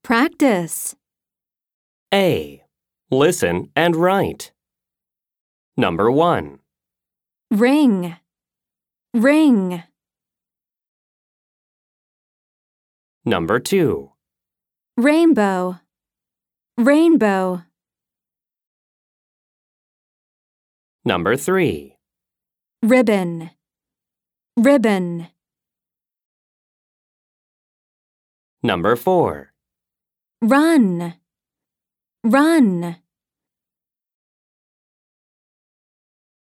Practice. A. Listen and write. Number 1. Ring. Ring. Number 2. Rainbow. Rainbow. Number 3. Ribbon. Ribbon. Number 4. Run. Run.